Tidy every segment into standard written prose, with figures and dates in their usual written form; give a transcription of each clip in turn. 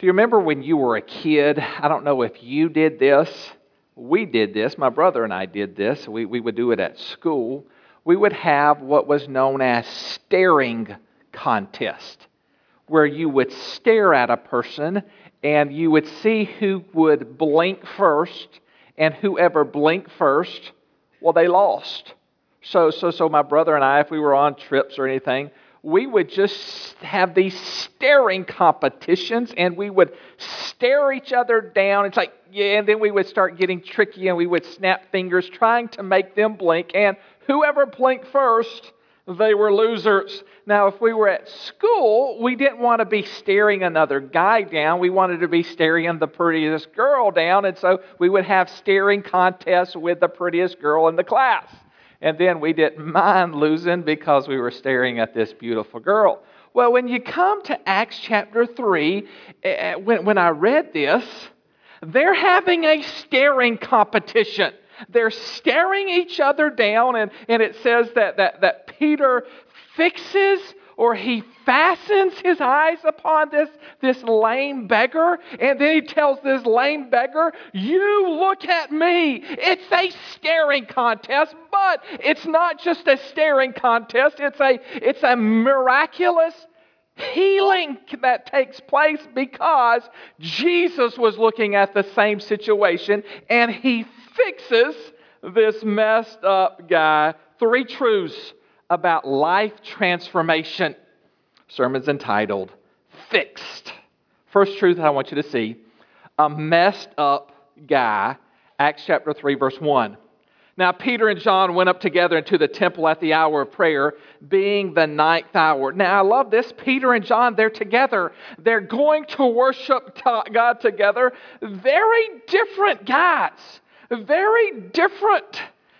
Do you remember when you were a kid? I don't know if you did this. We did this. My brother and I did this. We would do it at school. We would have what was known as staring contest, where you would stare at a person and you would see who would blink first, and whoever blinked first, well, they lost. So my brother and I, if we were on trips or anything, we would just have these staring competitions, and we would stare each other down. It's like, yeah, and then we would start getting tricky, and we would snap fingers trying to make them blink, and whoever blinked first, they were losers. Now, if we were at school, we didn't want to be staring another guy down. We wanted to be staring the prettiest girl down, and so we would have staring contests with the prettiest girl in the class. And then we didn't mind losing because we were staring at this beautiful girl. Well, when you come to Acts chapter 3, when I read this, they're having a staring competition. They're staring each other down, and it says that Peter fixes or he fastens his eyes upon this lame beggar, and then he tells this lame beggar, "You look at me." It's a staring contest, but it's not just a staring contest. It's a miraculous healing that takes place because Jesus was looking at the same situation, and he fixes this messed up guy. 3 truths about life transformation. Sermon's entitled Fixed. First truth I want you to see, a messed up guy. Acts chapter 3 verse 1. Now Peter and John went up together into the temple at the hour of prayer, being the 9th hour. Now I love this. Peter and John, they're together. They're going to worship God together. Very different guys. Very different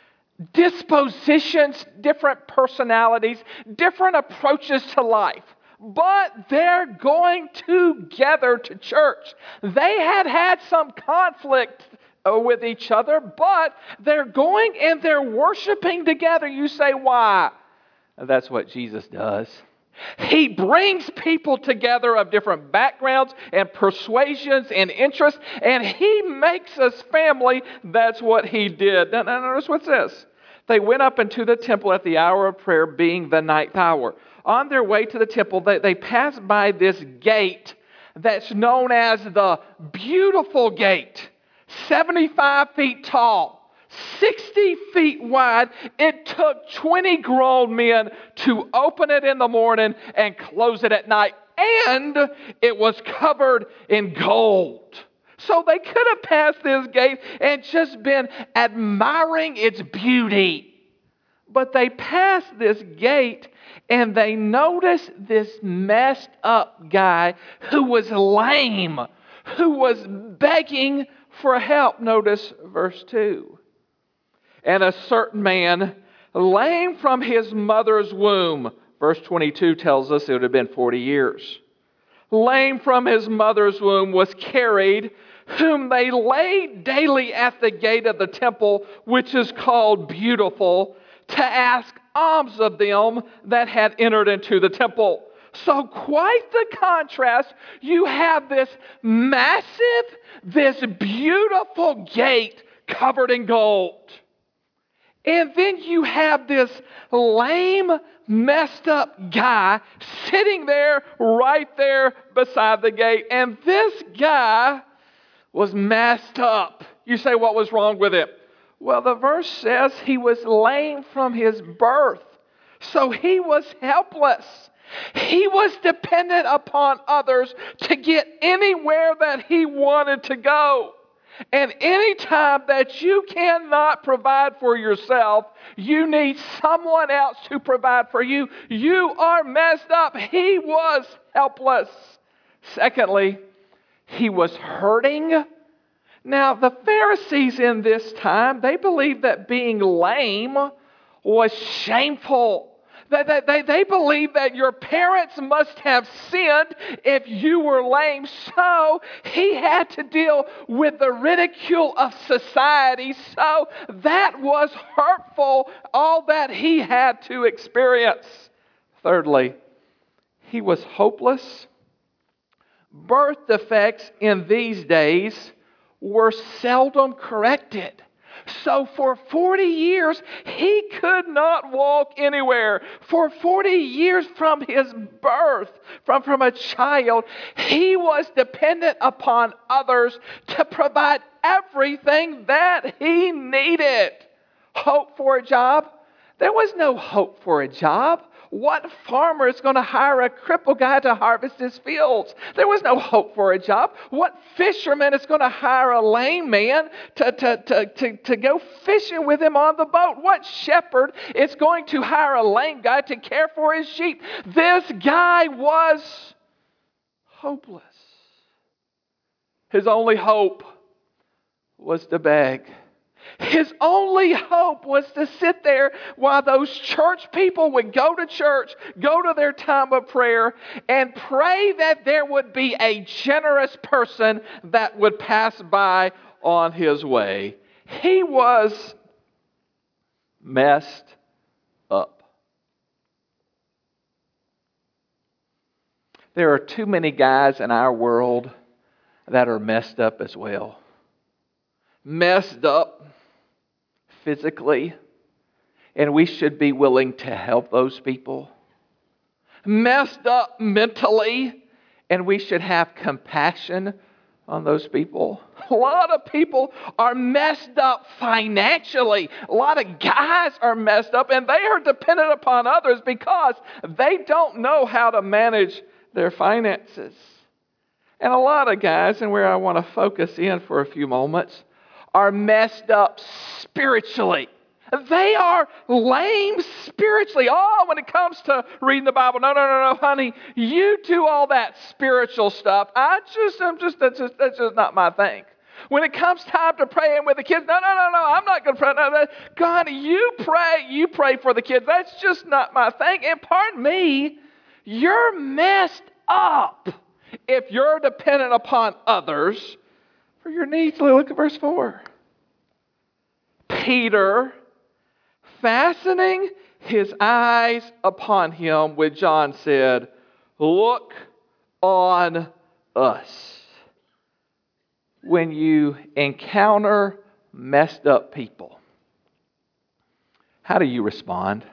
dispositions, different personalities, different approaches to life. But they're going together to church. They had some conflict with each other, but they're going and they're worshiping together. You say, why? That's what Jesus does. He brings people together of different backgrounds and persuasions and interests, and He makes us family. That's what He did. Now notice what it says. They went up into the temple at the hour of prayer, being the 9th hour. On their way to the temple, they passed by this gate that's known as the Beautiful Gate. 75 feet tall. 60 feet wide. It took 20 grown men to open it in the morning and close it at night. And it was covered in gold. So they could have passed this gate and just been admiring its beauty. But they passed this gate and they noticed this messed up guy who was lame, who was begging for help. Notice verse 2. And a certain man, lame from his mother's womb, verse 22 tells us it would have been 40 years, lame from his mother's womb, was carried, whom they laid daily at the gate of the temple, which is called Beautiful, to ask alms of them that had entered into the temple. So quite the contrast. You have this massive, this beautiful gate covered in gold. And then you have this lame, messed up guy sitting there, right there beside the gate. And this guy was messed up. You say, what was wrong with him? Well, the verse says he was lame from his birth. So he was helpless. He was dependent upon others to get anywhere that he wanted to go. And any time that you cannot provide for yourself, you need someone else to provide for you. You are messed up. He was helpless. Secondly, he was hurting. Now, the Pharisees in this time, they believed that being lame was shameful. They believed that your parents must have sinned if you were lame. So he had to deal with the ridicule of society. So that was hurtful, all that he had to experience. Thirdly, he was hopeless, Birth defects in these days were seldom corrected. So for 40 years, he could not walk anywhere. For 40 years from his birth, from a child, he was dependent upon others to provide everything that he needed. Hope for a job? There was no hope for a job. What farmer is going to hire a crippled guy to harvest his fields? There was no hope for a job. What fisherman is going to hire a lame man to go fishing with him on the boat? What shepherd is going to hire a lame guy to care for his sheep? This guy was hopeless. His only hope was to beg. His only hope was to sit there while those church people would go to church, go to their time of prayer, and pray that there would be a generous person that would pass by on his way. He was messed up. There are too many guys in our world that are messed up as well. Messed up physically, and we should be willing to help those people. Messed up mentally, and we should have compassion on those people. A lot of people are messed up financially. A lot of guys are messed up, and they are dependent upon others because they don't know how to manage their finances. And a lot of guys, and where I want to focus in for a few moments, are messed up spiritually. They are lame spiritually. Oh, when it comes to reading the Bible, no, honey, you do all that spiritual stuff. That's just not my thing. When it comes time to praying with the kids, no, I'm not going to pray. No, God, you pray for the kids. That's just not my thing. And pardon me, you're messed up if you're dependent upon others for your needs. Look at verse 4. Peter, fastening his eyes upon him with John, said, "Look on us." When you encounter messed up people, how do you respond?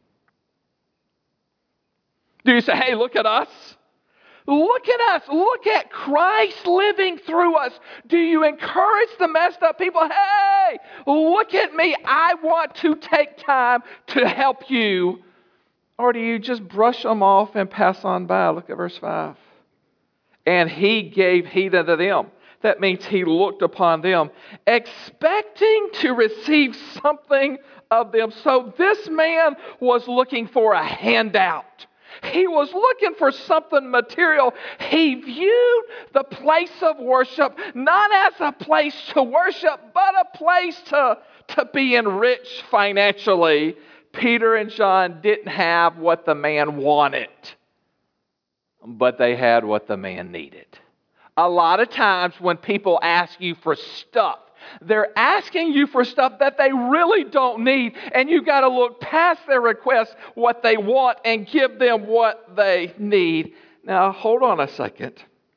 Do you say, "Hey, look at us"? Look at us. Look at Christ living through us. Do you encourage the messed up people? Hey, look at me. I want to take time to help you. Or do you just brush them off and pass on by? Look at verse 5. And he gave heed unto them. That means he looked upon them, expecting to receive something of them. So this man was looking for a handout. He was looking for something material. He viewed the place of worship not as a place to worship, but a place to be enriched financially. Peter and John didn't have what the man wanted, but they had what the man needed. A lot of times when people ask you for stuff, they're asking you for stuff that they really don't need, and you got to look past their request, what they want, and give them what they need. Now, hold on a second.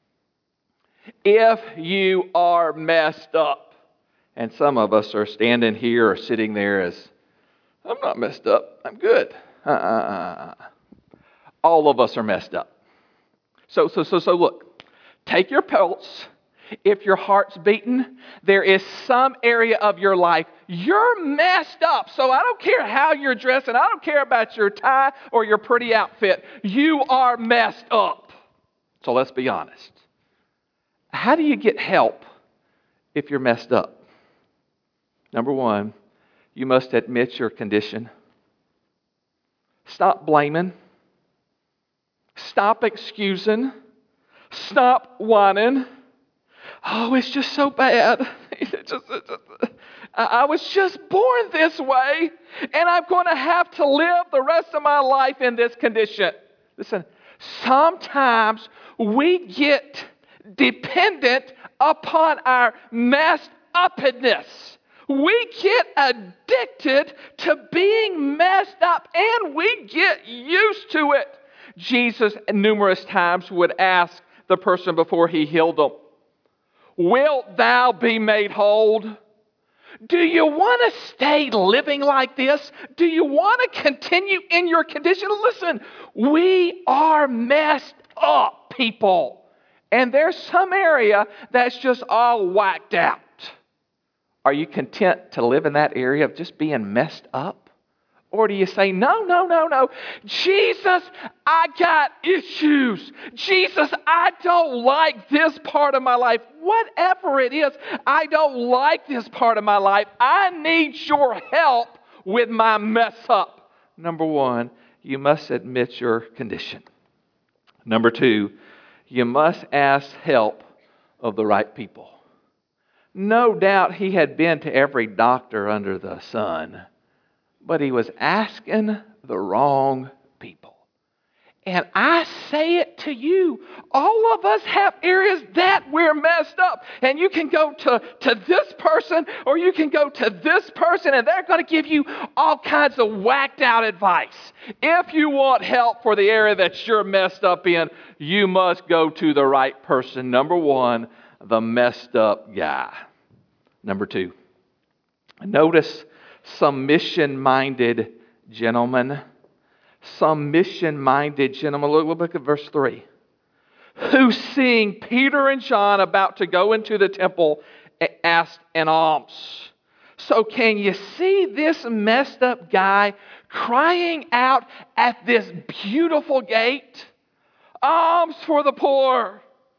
If you are messed up, and some of us are standing here or sitting there as, "I'm not messed up, I'm good." All of us are messed up. So look, take your pulse. If your heart's beating, there is some area of your life you're messed up. So I don't care how you're dressed, and I don't care about your tie or your pretty outfit. You are messed up. So let's be honest. How do you get help if you're messed up? Number one, you must admit your condition. Stop blaming. Stop excusing. Stop whining. "Oh, it's just so bad. I was just born this way, and I'm going to have to live the rest of my life in this condition." Listen, sometimes we get dependent upon our messed upness. We get addicted to being messed up, and we get used to it. Jesus numerous times would ask the person before he healed them. Wilt thou be made whole? Do you want to stay living like this? Do you want to continue in your condition? Listen, we are messed up people. And there's some area that's just all whacked out. Are you content to live in that area of just being messed up? Or do you say, no. Jesus, I got issues. Jesus, I don't like this part of my life. Whatever it is, I don't like this part of my life. I need your help with my mess up. Number one, you must admit your condition. Number two, you must ask help of the right people. No doubt he had been to every doctor under the sun, but he was asking the wrong people. And I say it to you, all of us have areas that we're messed up. And you can go to this person or you can go to this person and they're going to give you all kinds of whacked out advice. If you want help for the area that you're messed up in, you must go to the right person. Number one, the messed up guy. Number two, notice some mission-minded gentlemen. Some mission-minded gentlemen. Look at verse 3. Who, seeing Peter and John about to go into the temple, asked an alms. So can you see this messed up guy crying out at this beautiful gate? Alms for the poor.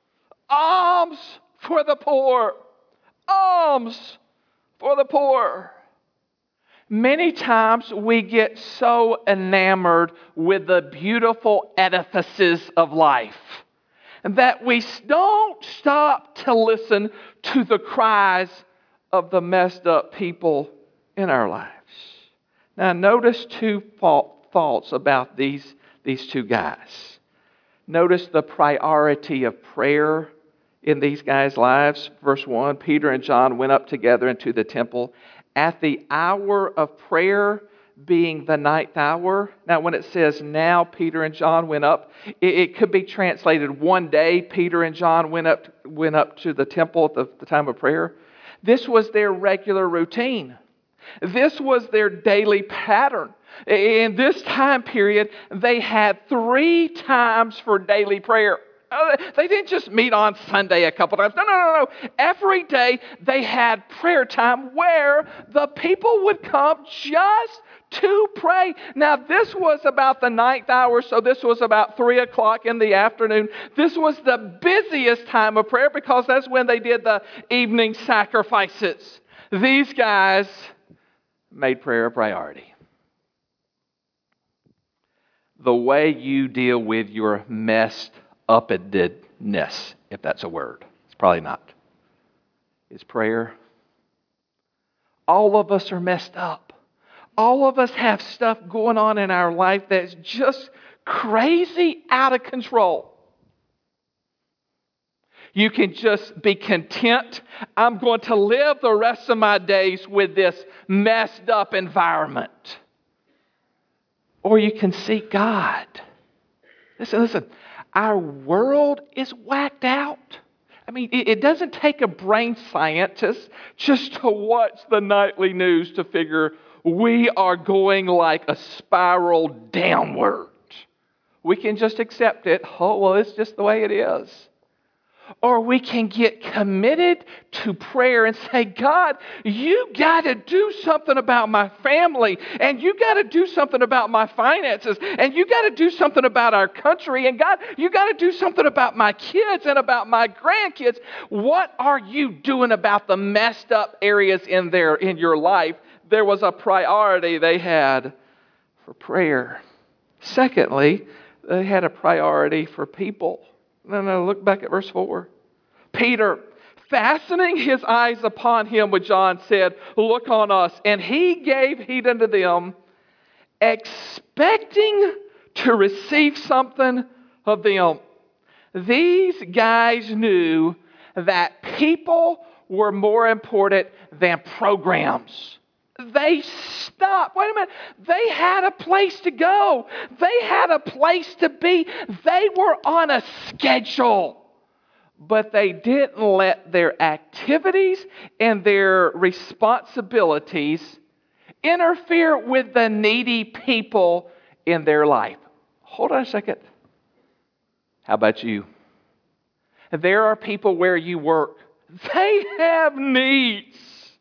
Alms for the poor. Alms for the poor. Many times we get so enamored with the beautiful edifices of life that we don't stop to listen to the cries of the messed up people in our lives. Now notice two thoughts about these two guys. Notice the priority of prayer in these guys' lives. Verse 1, Peter and John went up together into the temple at the hour of prayer, being the ninth hour. Now, when it says now Peter and John went up, it could be translated one day Peter and John went up to the temple at the time of prayer. This was their regular routine. This was their daily pattern. In this time period, they had 3 times for daily prayer. They didn't just meet on Sunday a couple times. No. Every day they had prayer time where the people would come just to pray. Now, this was about the ninth hour, so this was about 3 o'clock in the afternoon. This was the busiest time of prayer because that's when they did the evening sacrifices. These guys made prayer a priority. The way you deal with your messed upness, if that's a word. It's probably not. Is prayer. All of us are messed up. All of us have stuff going on in our life that's just crazy out of control. You can just be content. I'm going to live the rest of my days with this messed up environment. Or you can seek God. Listen. Our world is whacked out. I mean, it doesn't take a brain scientist just to watch the nightly news to figure we are going like a spiral downward. We can just accept it. Oh, well, it's just the way it is. Or we can get committed to prayer and say, God, you got to do something about my family, and you got to do something about my finances, and you got to do something about our country, and God, you got to do something about my kids and about my grandkids. What are you doing about the messed up areas in your life? There was a priority they had for prayer. Secondly, they had a priority for people. No, look back at verse 4. Peter, fastening his eyes upon him with John, said, look on us. And he gave heed unto them, expecting to receive something of them. These guys knew that people were more important than programs. They stopped. Wait a minute. They had a place to go. They had a place to be. They were on a schedule. but they didn't let their activities and their responsibilities interfere with the needy people in their life. Hold on a second. How about you? There are people where you work. They have needs.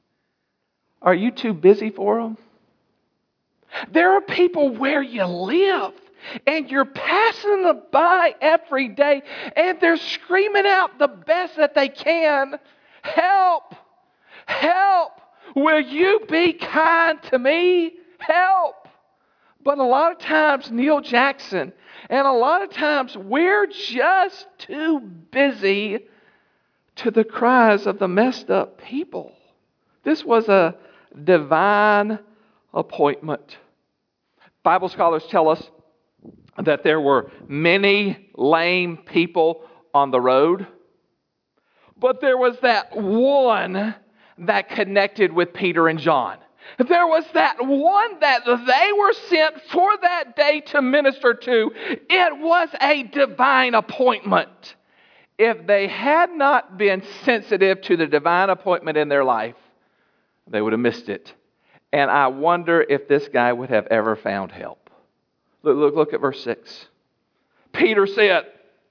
Are you too busy for them? There are people where you live, and you're passing them by every day, and they're screaming out the best that they can, "Help! Help! Will you be kind to me? Help!" But a lot of times, Neil Jackson, and a lot of times we're just too busy to the cries of the messed up people. This was a divine appointment. Bible scholars tell us that there were many lame people on the road, but there was that one that connected with Peter and John. There was that one that they were sent for that day to minister to. It was a divine appointment. If they had not been sensitive to the divine appointment in their life, they would have missed it. And I wonder if this guy would have ever found help. Look at verse 6. Peter said,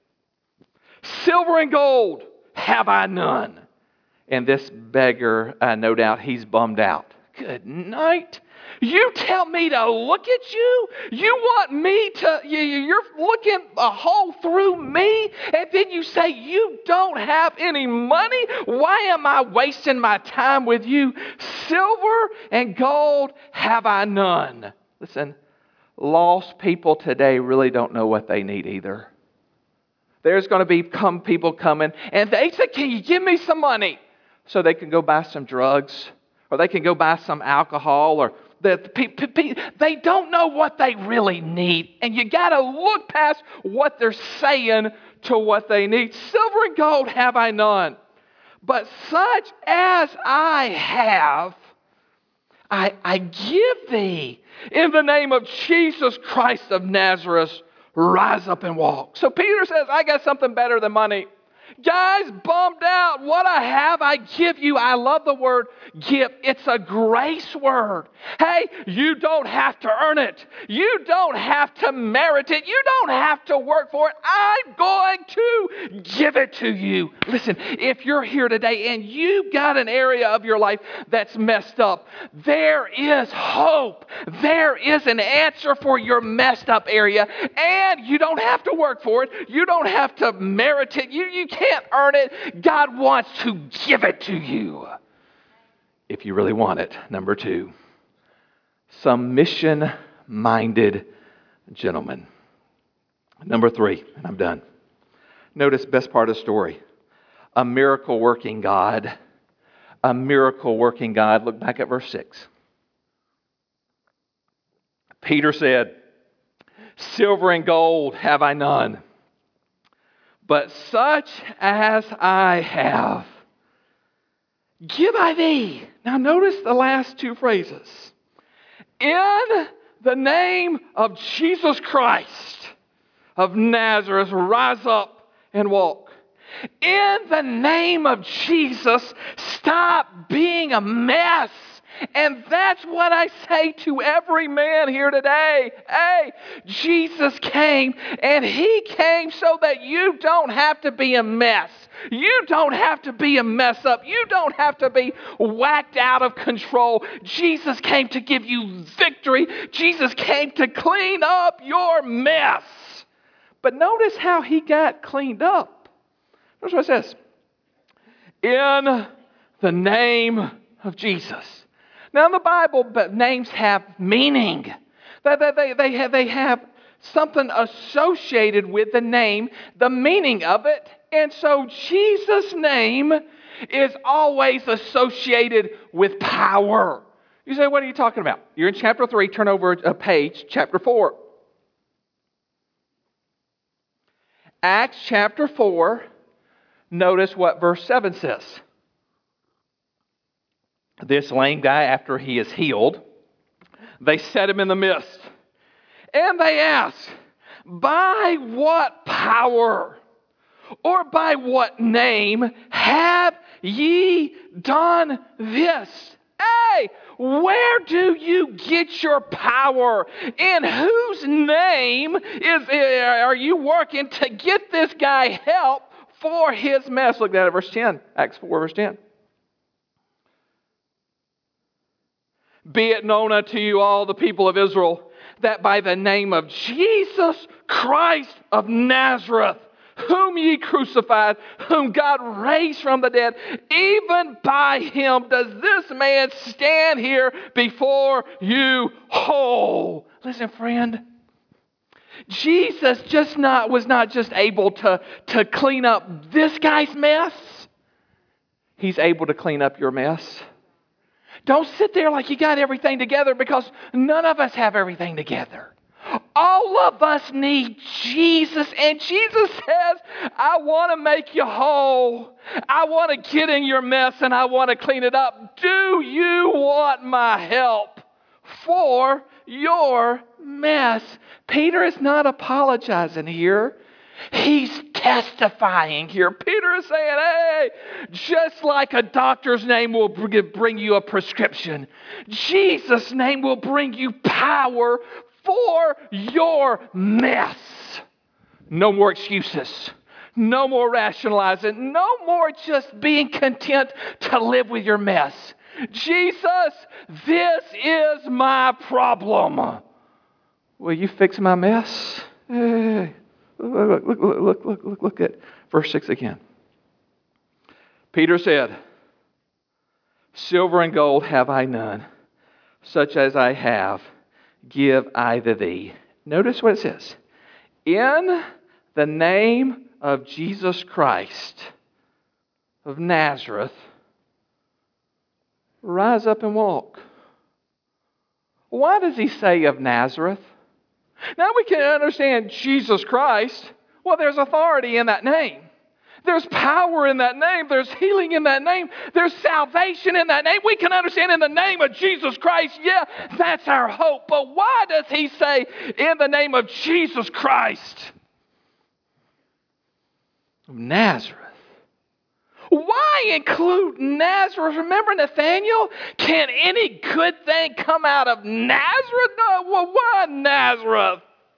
"Silver and gold have I none." And this beggar, no doubt, he's bummed out. Good night. You tell me to look at you? You want me to, you're looking a hole through me? And then you say you don't have any money? Why am I wasting my time with you? Silver and gold have I none. Listen, lost people today really don't know what they need either. There's going to be people coming, and they say, "Can you give me some money?" So they can go buy some drugs, or they can go buy some alcohol, or they don't know what they really need. And you got to look past what they're saying to what they need. Silver and gold have I none, but such as I have, I give thee. In the name of Jesus Christ of Nazareth, rise up and walk. So Peter says, I got something better than money. Guys, bummed out. What I have, I give you. I love the word give. It's a grace word. Hey, you don't have to earn it. You don't have to merit it. You don't have to work for it. I'm going to give it to you. Listen, if you're here today and you've got an area of your life that's messed up, there is hope. There is an answer for your messed up area, and you don't have to work for it. You don't have to merit it. You can't earn it. God wants to give it to you if you really want it. Number 2, some mission-minded gentlemen. Number 3, and I'm done. Notice best part of the story. A miracle-working God. A miracle-working God. Look back at verse 6. Peter said, "Silver and gold have I none, but such as I have, give I thee." Now notice the last 2 phrases. In the name of Jesus Christ of Nazareth, rise up and walk. In the name of Jesus, stop being a mess. And that's what I say to every man here today. Hey, Jesus came, and He came so that you don't have to be a mess. You don't have to be a mess up. You don't have to be whacked out of control. Jesus came to give you victory. Jesus came to clean up your mess. But notice how He got cleaned up. Notice what it says. In the name of Jesus. Now in the Bible, names have meaning. They have something associated with the name, the meaning of it. And so Jesus' name is always associated with power. You say, what are you talking about? You're in chapter 3. Turn over a page, chapter 4. Acts chapter 4. Notice what verse 7 says. This lame guy, after he is healed, they set him in the midst. And they ask, by what power Or by what name have ye done this? Hey, where do you get your power? In whose name are you working to get this guy help for his mess? Look at verse 10, Acts 4, verse 10. Be it known unto you all the people of Israel that by the name of Jesus Christ of Nazareth, whom ye crucified, whom God raised from the dead, even by him does this man stand here before you whole. Listen, friend, Jesus was not just able to clean up this guy's mess. He's able to clean up your mess. Don't sit there like you got everything together, because none of us have everything together. All of us need Jesus, and Jesus says, I want to make you whole. I want to get in your mess and I want to clean it up. Do you want my help for your mess? Peter is not apologizing here. He's testifying here. Peter is saying, hey, just like a doctor's name will bring you a prescription, Jesus' name will bring you power for your mess. No more excuses. No more rationalizing. No more just being content to live with your mess. Jesus, this is my problem. Will you fix my mess? Hey. Look at verse 6 again. Peter said, silver and gold have I none, such as I have, give I to thee. Notice what it says. In the name of Jesus Christ of Nazareth, rise up and walk. Why does he say of Nazareth? Now we can understand Jesus Christ. Well, there's authority in that name. There's power in that name. There's healing in that name. There's salvation in that name. We can understand in the name of Jesus Christ, yeah, that's our hope. But why does he say in the name of Jesus Christ of Nazareth? Why include Nazareth? Remember Nathanael? Can any good thing come out of Nazareth? No, well, why Nazareth?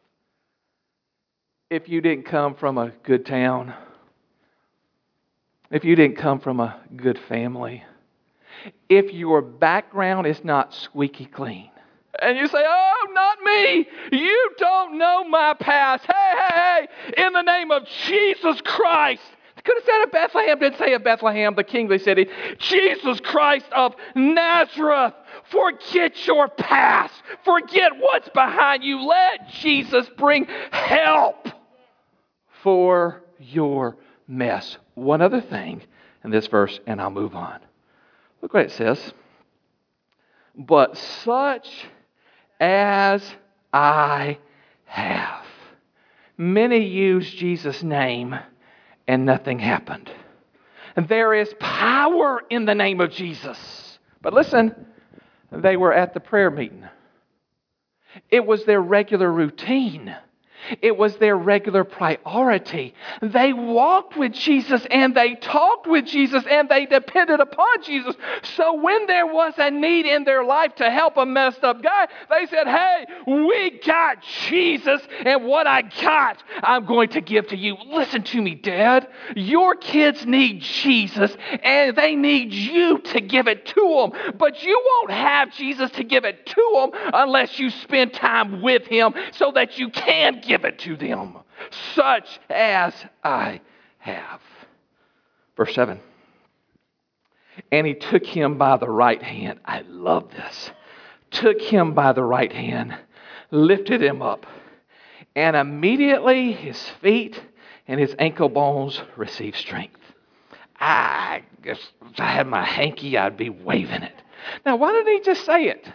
If you didn't come from a good town, if you didn't come from a good family, if your background is not squeaky clean, and you say, oh, not me. You don't know my past. Hey, in the name of Jesus Christ. Could have said of Bethlehem, didn't say of Bethlehem, the kingly city. Jesus Christ of Nazareth. Forget your past. Forget what's behind you. Let Jesus bring help for your mess. One other thing in this verse, and I'll move on. Look what it says. But such as I have. Many use Jesus' name and nothing happened. And there is power in the name of Jesus. But listen, they were at the prayer meeting. It was their regular routine. It was their regular priority. They walked with Jesus and they talked with Jesus and they depended upon Jesus. So when there was a need in their life to help a messed up guy, they said, hey, we got Jesus, and what I got, I'm going to give to you. Listen to me, Dad. Your kids need Jesus and they need you to give it to them. But you won't have Jesus to give it to them unless you spend time with him so that you can give it to them, such as I have. Verse 7. And he took him by the right hand. I love this. Took him by the right hand, lifted him up, and immediately his feet and his ankle bones received strength. I guess if I had my hanky, I'd be waving it. Now, why didn't he just say it?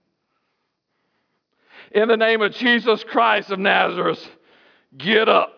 In the name of Jesus Christ of Nazareth, get up.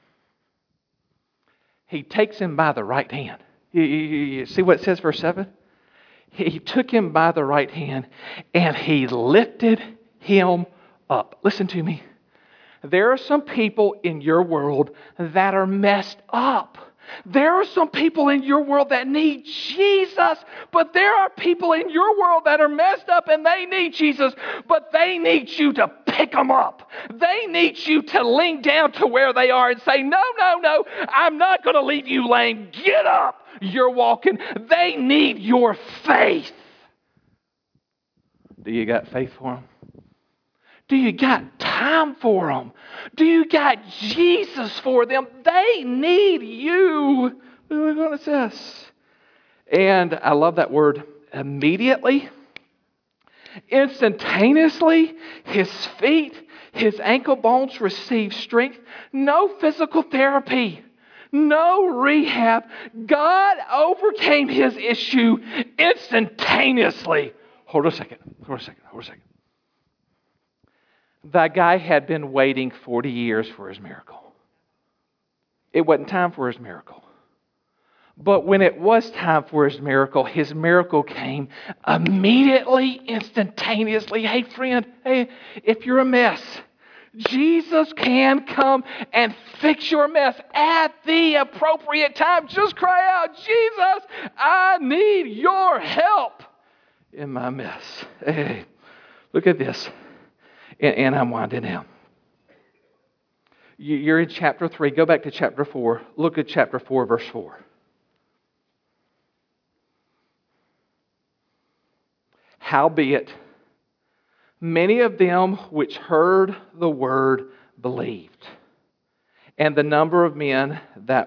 He takes him by the right hand. You see what it says, verse 7? He took him by the right hand and he lifted him up. Listen to me. There are some people in your world that are messed up. There are some people in your world that need Jesus, but there are people in your world that are messed up and they need Jesus, but they need you to pick them up. They need you to lean down to where they are and say, no, I'm not going to leave you lame. Get up. You're walking. They need your faith. Do you got faith for them? Do you got time for them? Do you got Jesus for them? They need you. Look what it says. And I love that word, immediately. Instantaneously, his feet, his ankle bones received strength. No physical therapy. No rehab. God overcame his issue instantaneously. Hold a second. That guy had been waiting 40 years for his miracle. It wasn't time for his miracle. But when it was time for his miracle came immediately, instantaneously. Hey, friend, if you're a mess, Jesus can come and fix your mess at the appropriate time. Just cry out, Jesus, I need your help in my mess. Hey, look at this. And I'm winding down. You're in chapter 3. Go back to chapter 4. Look at chapter 4, verse 4. Howbeit, many of them which heard the word believed. And the number of men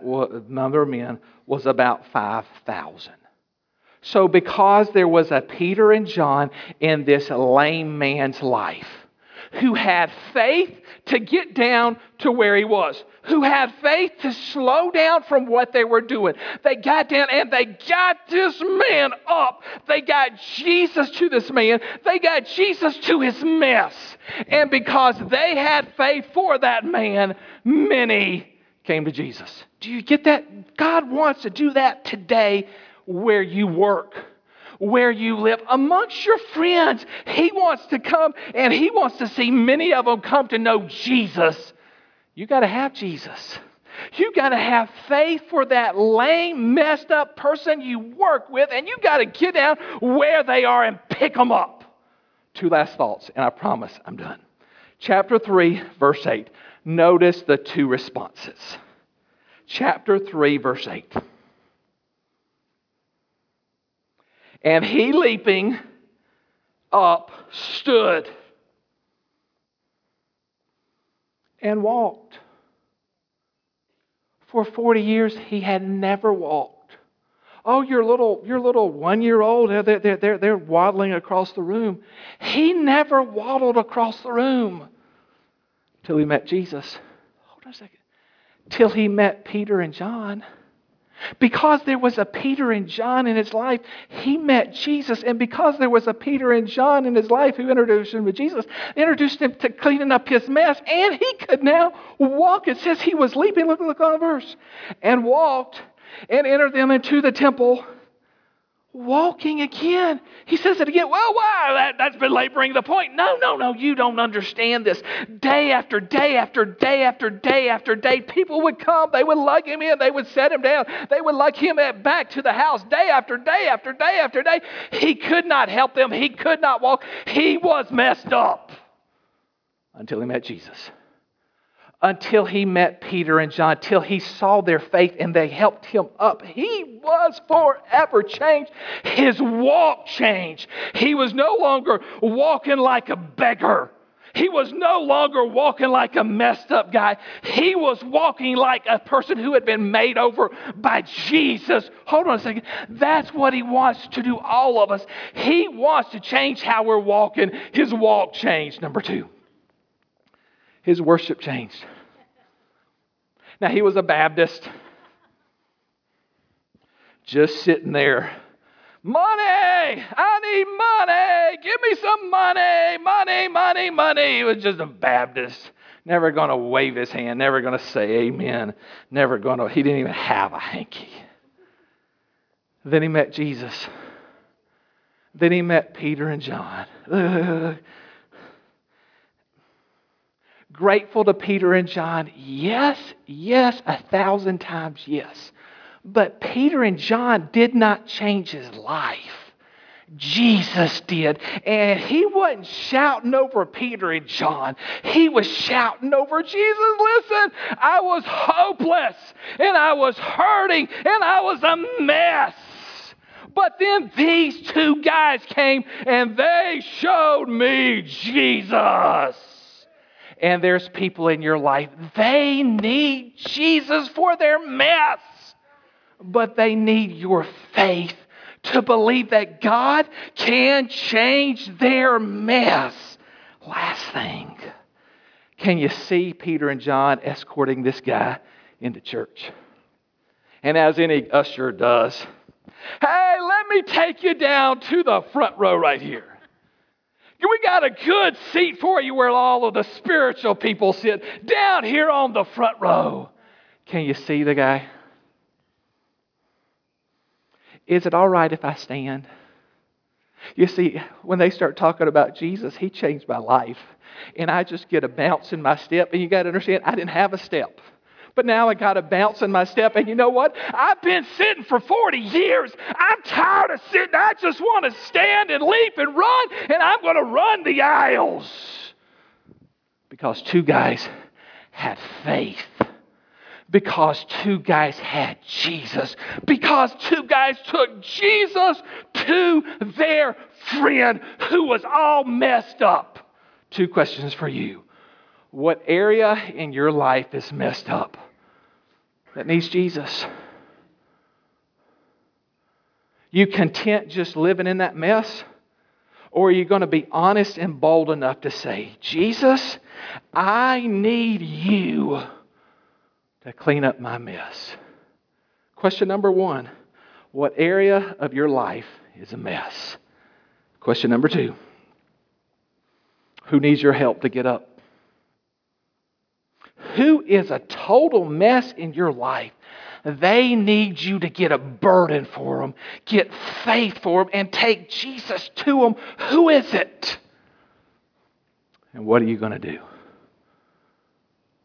was about 5,000. So because there was a Peter and John in this lame man's life, who had faith to get down to where he was, who had faith to slow down from what they were doing. They got down and they got this man up. They got Jesus to this man. They got Jesus to his mess. And because they had faith for that man, many came to Jesus. Do you get that? God wants to do that today where you work, where you live, amongst your friends. He wants to come and he wants to see many of them come to know Jesus. You got to have Jesus. You got to have faith for that lame, messed up person you work with, and you got to get down where they are and pick them up. 2 last thoughts, and I promise I'm done. Chapter 3, verse 8. Notice the 2 responses. Chapter 3, verse 8. And he, leaping up, stood and walked. For 40 years, he had never walked. Oh, your little 1-year-old, they're waddling across the room. He never waddled across the room till he met Jesus. Hold on a second. Till he met Peter and John. Because there was a Peter and John in his life, he met Jesus. And because there was a Peter and John in his life who introduced him to Jesus, they introduced him to cleaning up his mess. And he could now walk. It says he was leaping, look on the verse, and walked and entered them into the temple, walking again. He says it again. Well, why? That's been laboring the point. No. You don't understand this. Day after day after day after day after day, people would come. They would lug him in. They would set him down. They would lug him back to the house day after day after day after day. He could not help them. He could not walk. He was messed up until he met Jesus. Until he met Peter and John, till he saw their faith and they helped him up. He was forever changed. His walk changed. He was no longer walking like a beggar. He was no longer walking like a messed up guy. He was walking like a person who had been made over by Jesus. Hold on a second. That's what he wants to do, all of us. He wants to change how we're walking. His walk changed. Number 2. His worship changed. Now, he was a Baptist. Just sitting there. Money! I need money! Give me some money! Money! He was just a Baptist. Never going to wave his hand. Never going to say amen. He didn't even have a hanky. Then he met Jesus. Then he met Peter and John. grateful to Peter and John? Yes, 1,000 times yes. But Peter and John did not change his life. Jesus did. And he wasn't shouting over Peter and John. He was shouting over Jesus. Listen, I was hopeless and I was hurting and I was a mess. But then these two guys came and they showed me Jesus. And there's people in your life, they need Jesus for their mess. But they need your faith to believe that God can change their mess. Last thing, can you see Peter and John escorting this guy into church? And as any usher does, hey, let me take you down to the front row right here. We got a good seat for you where all of the spiritual people sit, down here on the front row. Can you see the guy? Is it all right if I stand? You see, when they start talking about Jesus, he changed my life. And I just get a bounce in my step. And you got to understand, I didn't have a step. But now I got a bounce in my step. And you know what? I've been sitting for 40 years. I'm tired of sitting. I just want to stand and leap and run. And I'm going to run the aisles. Because two guys had faith. Because two guys had Jesus. Because two guys took Jesus to their friend who was all messed up. Two questions for you. What area in your life is messed up that needs Jesus? You content just living in that mess? Or are you going to be honest and bold enough to say, Jesus, I need you to clean up my mess? Question number one, what area of your life is a mess? Question number two, who needs your help to get up? Who is a total mess in your life? They need you to get a burden for them, get faith for them, and take Jesus to them. Who is it? And what are you going to do?